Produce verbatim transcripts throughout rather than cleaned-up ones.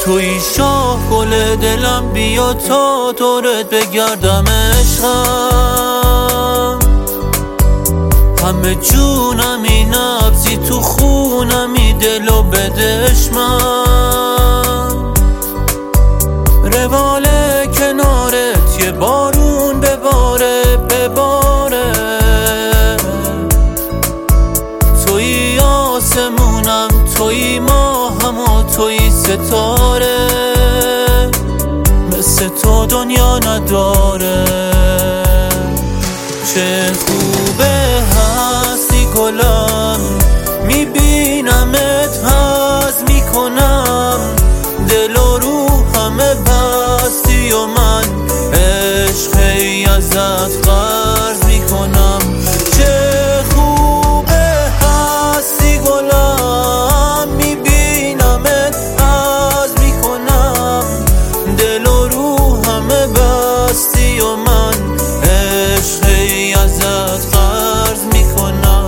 توی شاه گل دلم، بیا تا دورت بگردم عشقم. همه جونمی نبضی تو خونمی، دلو بدش من. روال کنارت یه بارون بباره بباره، توی آسمونم، توی ماهم و توی ستاره. مثل تو دنیا نداره. چه خوبه هستی گلم، میبینمت حس میکنم. دل و روح همه بستی و من عشقی ازت قرض میکنم. چه خوبه هستی گلم، میبینمت حس میکنم. دل و روح همه بستی و من عشقی ازت قرض میکنم.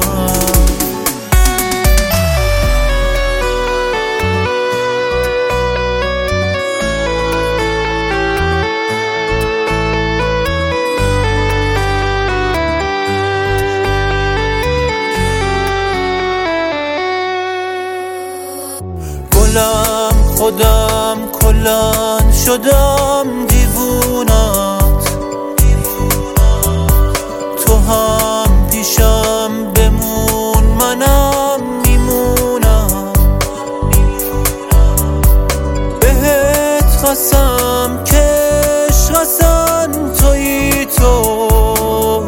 گلم خودم کلن شدم دیوونت، تو هم پیشم بمون منم میمونم. بهت قسم کش قسم توی تو،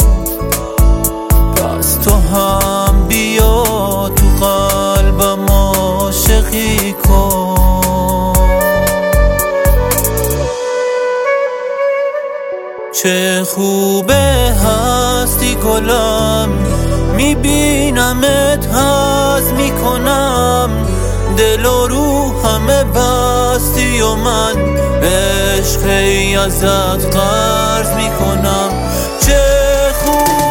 پس تو هم بیا تو قلبم عاشقی کن. چه خوبه هستی گلم، میبینمت حس میکنم. دل و روح همه بستی و من عشقی ازت قرض میکنم. چه خوب